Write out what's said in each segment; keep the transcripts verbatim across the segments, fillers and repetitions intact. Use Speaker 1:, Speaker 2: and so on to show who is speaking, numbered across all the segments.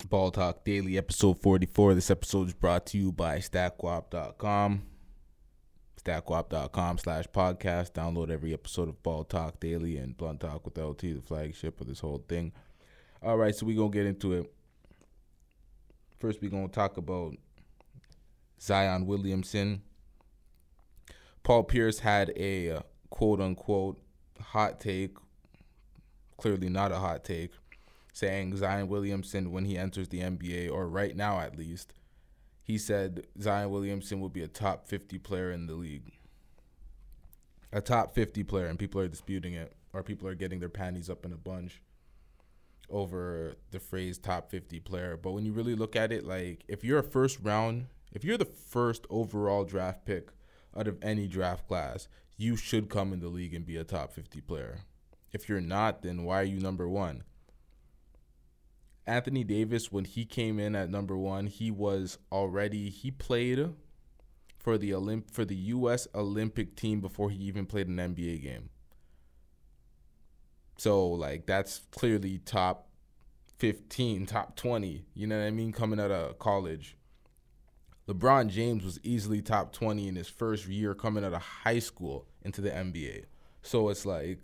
Speaker 1: Ball Talk Daily, episode forty-four. This episode is brought to you by StatQuap dot com. StatQuap dot com slash podcast. Download every episode of Ball Talk Daily and Blunt Talk with L T, the flagship of this whole thing. All right, so we're going to get into it. First, we're going to talk about Zion Williamson. Paul Pierce had a uh, quote-unquote hot take, clearly not a hot take, saying Zion Williamson, when he enters the N B A, or right now at least, he said Zion Williamson will be a top fifty player in the league. A top fifty player, and people are disputing it, or people are getting their panties up in a bunch over the phrase top fifty player. But when you really look at it, like, if you're a first round, if you're the first overall draft pick out of any draft class, you should come in the league and be a top fifty player. If you're not, then why are you number one? Anthony Davis, when he came in at number one, he was already, he played for the Olymp for the U S Olympic team before he even played an N B A game. So, like, that's clearly top fifteen, top twenty, you know what I mean, coming out of college. LeBron James was easily top twenty in his first year coming out of high school into the N B A. So it's like,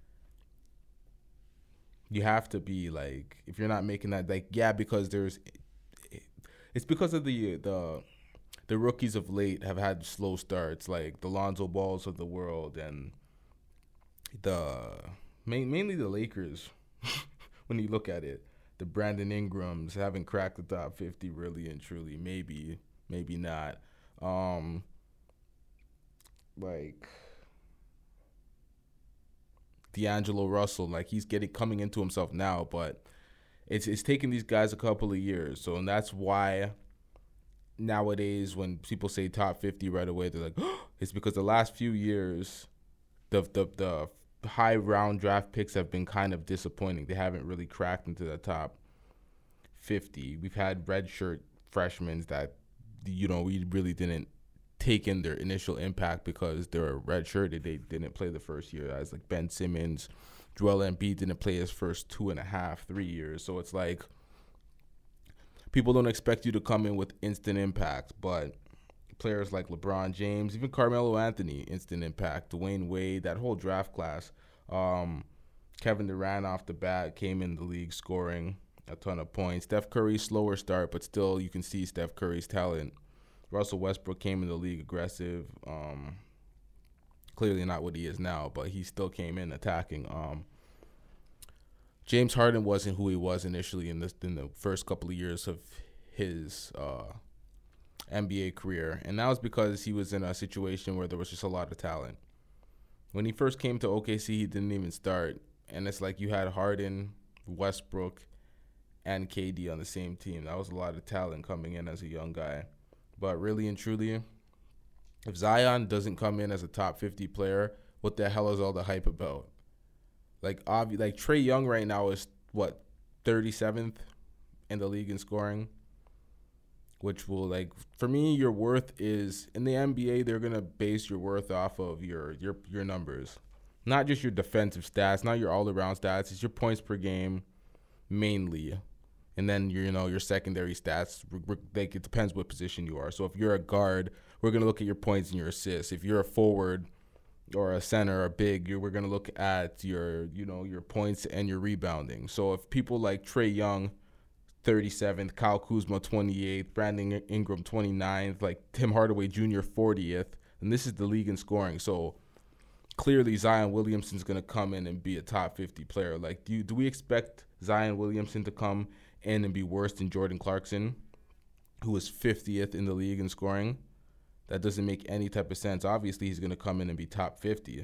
Speaker 1: you have to be like, if you're not making that, like, yeah, because there's, it's because of the the the rookies of late have had slow starts, like the Lonzo Balls of the world and the main, mainly the Lakers. When you look at it, the Brandon Ingrams haven't cracked the top fifty really and truly. Maybe, maybe not. Um, like. D'Angelo Russell, like, he's getting coming into himself now, but it's it's taken these guys a couple of years. So, and that's why nowadays when people say top fifty right away, they're like, oh, it's because the last few years, the, the the high round draft picks have been kind of disappointing. They haven't really cracked into the top fifty. We've had redshirt freshmen that, you know, we really didn't take in their initial impact because they were redshirted. They didn't play the first year, as like Ben Simmons. Joel Embiid didn't play his first two and a half, three years. So it's like, people don't expect you to come in with instant impact, but players like LeBron James, even Carmelo Anthony, instant impact. Dwayne Wade, that whole draft class. Um, Kevin Durant off the bat came in the league scoring a ton of points. Steph Curry, slower start, but still you can see Steph Curry's talent. Russell Westbrook came in the league aggressive. Um, clearly not what he is now, but he still came in attacking. Um, James Harden wasn't who he was initially in, this, in the first couple of years of his uh, N B A career, and that was because he was in a situation where there was just a lot of talent. When he first came to O K C, he didn't even start, and it's like you had Harden, Westbrook, and K D on the same team. That was a lot of talent coming in as a young guy. But really and truly, if Zion doesn't come in as a top fifty player, what the hell is all the hype about? Like, obvi- like Trae Young right now is, what, thirty-seventh in the league in scoring? Which will, like, for me, your worth is, in the N B A, they're going to base your worth off of your, your, your numbers. Not just your defensive stats, not your all-around stats. It's your points per game, mainly. And then, your, you know, your secondary stats, like, it depends what position you are. So if you're a guard, we're going to look at your points and your assists. If you're a forward or a center or big, you're, we're going to look at your, you know, your points and your rebounding. So if people like Trae Young, thirty-seventh, Kyle Kuzma, twenty-eighth, Brandon Ingram, twenty-ninth, like Tim Hardaway Junior, fortieth, and this is the league in scoring. So clearly Zion Williamson's going to come in and be a top fifty player. Like, do you, do we expect Zion Williamson to come in and be worse than Jordan Clarkson, who was fiftieth in the league in scoring? That doesn't make any type of sense. Obviously, he's going to come in and be top fifty.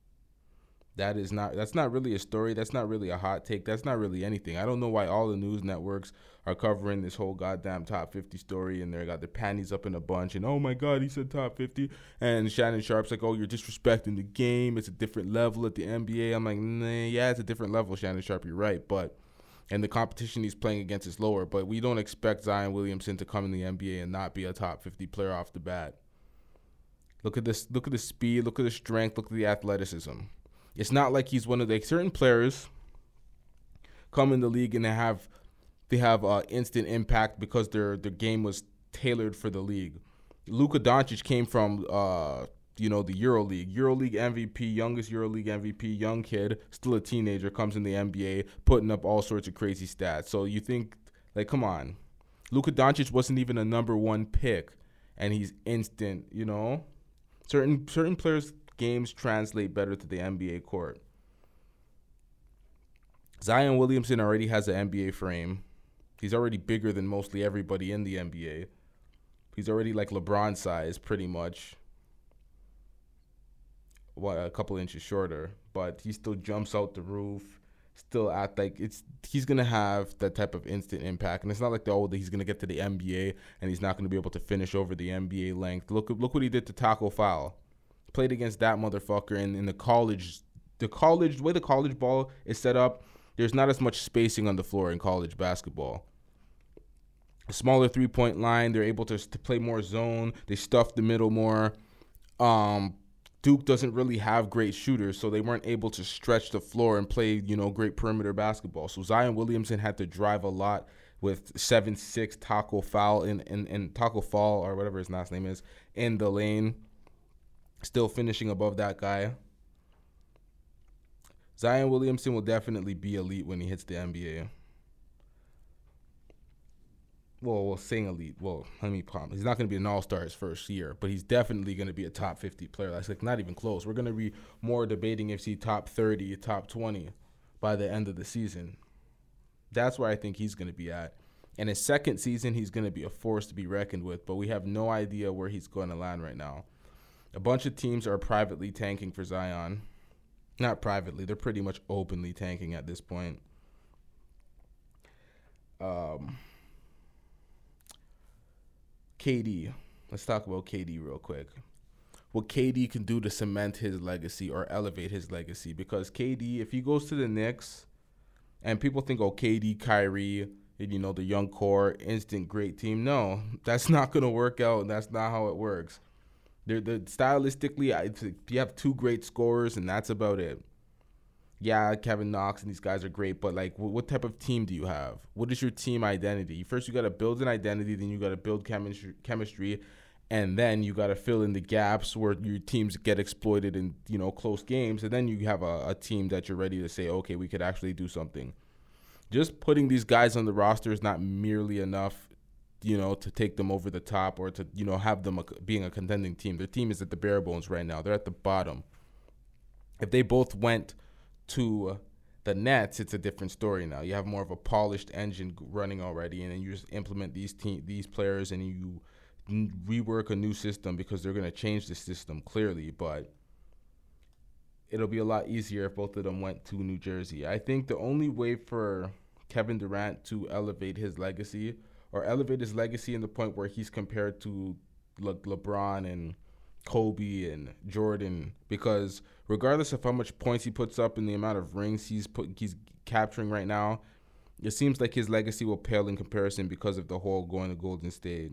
Speaker 1: That is not, that's not really a story. That's not really a hot take. That's not really anything. I don't know why all the news networks are covering this whole goddamn top fifty story, and they got their panties up in a bunch, and oh my God, he said top fifty. And Shannon Sharp's like, oh, you're disrespecting the game. It's a different level at the N B A. I'm like, nah, yeah, it's a different level, Shannon Sharp. You're right. But, and the competition he's playing against is lower, but we don't expect Zion Williamson to come in the N B A and not be a top fifty player off the bat. Look at this. Look at the speed. Look at the strength. Look at the athleticism. It's not like he's one of the, like, certain players come in the league and they have they have uh, instant impact because their their game was tailored for the league. Luka Doncic came from uh, you know the EuroLeague, EuroLeague M V P, youngest EuroLeague M V P, young kid, still a teenager, comes in the N B A, putting up all sorts of crazy stats. So you think, like, come on, Luka Doncic wasn't even a number one pick, and he's instant. You know, certain certain players' games translate better to the N B A court. Zion Williamson already has an N B A frame. He's already bigger than mostly everybody in the N B A. He's already like LeBron size, pretty much. What, a couple inches shorter, but he still jumps out the roof. Still at like it's he's gonna have that type of instant impact, and it's not like the old that he's gonna get to the N B A and he's not gonna be able to finish over the N B A length. Look look what he did to Taco Fall. Played against that motherfucker in, in the college. The college the way the college ball is set up, there's not as much spacing on the floor in college basketball. A smaller three-point line, they're able to, to play more zone. They stuff the middle more. Um, Duke doesn't really have great shooters, so they weren't able to stretch the floor and play, you know, great perimeter basketball. So Zion Williamson had to drive a lot with seven six Taco Fall in, in, in Taco Fall, or whatever his last name is, in the lane. Still finishing above that guy. Zion Williamson will definitely be elite when he hits the N B A. Well, well, saying elite, well, let me promise. He's not going to be an all-star his first year, but he's definitely going to be a top fifty player. That's like not even close. We're going to be more debating if he's top thirty, top twenty by the end of the season. That's where I think he's going to be at. In his second season, he's going to be a force to be reckoned with, but we have no idea where he's going to land right now. A bunch of teams are privately tanking for Zion. Not privately, they're pretty much openly tanking at this point. Um, K D. Let's talk about K D real quick. What K D can do to cement his legacy or elevate his legacy. Because K D, if he goes to the Knicks, and people think, oh, K D, Kyrie, and, you know, the young core, instant great team. No, that's not going to work out. That's not how it works. They're, they're stylistically, I, you have two great scorers, and that's about it. Yeah, Kevin Knox and these guys are great, but like, what type of team do you have? What is your team identity? First, you got to build an identity, then you got to build chemistry, chemistry, and then you got to fill in the gaps where your teams get exploited in, you know, close games, and then you have a, a team that you're ready to say, okay, we could actually do something. Just putting these guys on the roster is not merely enough, you know, to take them over the top or to, you know, have them a, being a contending team. Their team is at the bare bones right now. They're at the bottom. If they both went to the Nets, it's a different story now. You have more of a polished engine running already, and then you just implement these team, these players, and you rework a new system because they're going to change the system clearly, but it'll be a lot easier if both of them went to New Jersey. I think the only way for Kevin Durant to elevate his legacy or elevate his legacy in the point where he's compared to Le- LeBron and Kobe and Jordan, because regardless of how much points he puts up and the amount of rings he's put, he's capturing right now, it seems like his legacy will pale in comparison because of the whole going to Golden State.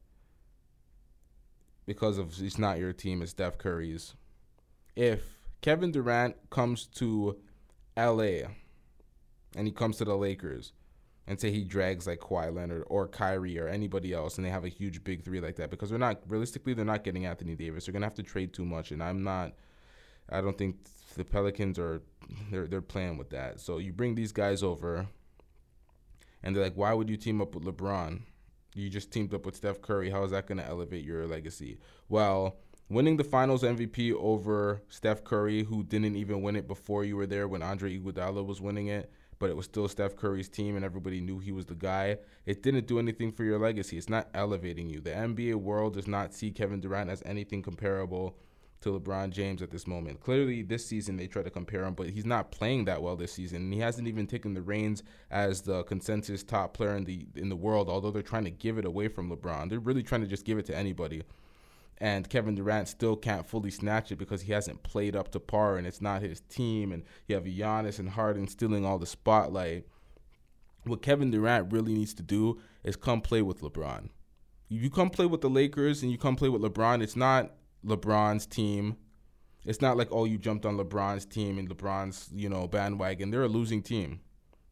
Speaker 1: Because of it's not your team, it's Steph Curry's. If Kevin Durant comes to L A and he comes to the Lakers, and say he drags like Kawhi Leonard or Kyrie or anybody else, and they have a huge big three like that, because they're not, realistically, they're not getting Anthony Davis. They're going to have to trade too much, and I'm not, I don't think the Pelicans are, they're, they're playing with that. So you bring these guys over, and they're like, why would you team up with LeBron? You just teamed up with Steph Curry. How is that going to elevate your legacy? Well, winning the Finals M V P over Steph Curry, who didn't even win it before you were there when Andre Iguodala was winning it, but it was still Steph Curry's team and everybody knew he was the guy. It didn't do anything for your legacy. It's not elevating you. The N B A world does not see Kevin Durant as anything comparable to LeBron James at this moment. Clearly, this season they try to compare him, but he's not playing that well this season. And he hasn't even taken the reins as the consensus top player in the in the world, although they're trying to give it away from LeBron. They're really trying to just give it to anybody. And Kevin Durant still can't fully snatch it because he hasn't played up to par, and it's not his team. And you have Giannis and Harden stealing all the spotlight. What Kevin Durant really needs to do is come play with LeBron. If you come play with the Lakers and you come play with LeBron, it's not LeBron's team. It's not like, oh, you jumped on LeBron's team and LeBron's, you know, bandwagon. They're a losing team.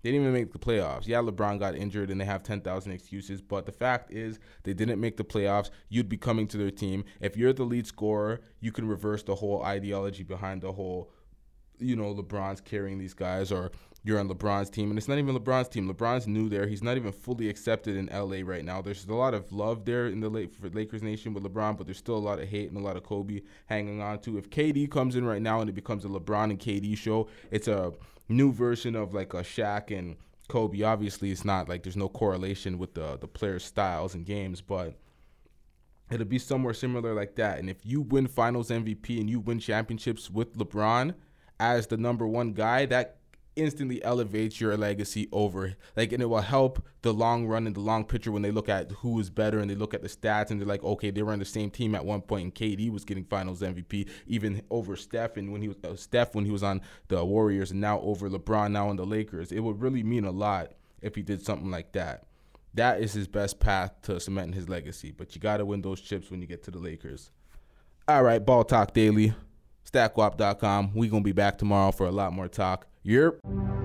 Speaker 1: They didn't even make the playoffs. Yeah, LeBron got injured and they have ten thousand excuses, but the fact is they didn't make the playoffs. You'd be coming to their team. If you're the lead scorer, you can reverse the whole ideology behind the whole, you know, LeBron's carrying these guys, or you're on LeBron's team. And it's not even LeBron's team. LeBron's new there. He's not even fully accepted in L A right now. There's a lot of love there in the Lakers Nation with LeBron, but there's still a lot of hate and a lot of Kobe hanging on to. If K D comes in right now and it becomes a LeBron and K D show, it's a new version of like a Shaq and Kobe. Obviously, it's not like there's no correlation with the, the players' styles and games, but it'll be somewhere similar like that. And if you win Finals M V P and you win championships with LeBron as the number one guy, that instantly elevates your legacy over, like, and it will help the long run and the long picture when they look at who is better and they look at the stats and they're like, okay, they were on the same team at one point and K D was getting Finals M V P even over Steph, and when he was uh, Steph when he was on the Warriors, and now over LeBron now on the Lakers. It would really mean a lot if he did something like that. That is his best path to cementing his legacy, but you got to win those chips when you get to the Lakers. All right, Ball Talk Daily, Stat Guap dot com. We're going to be back tomorrow for a lot more talk. Yep.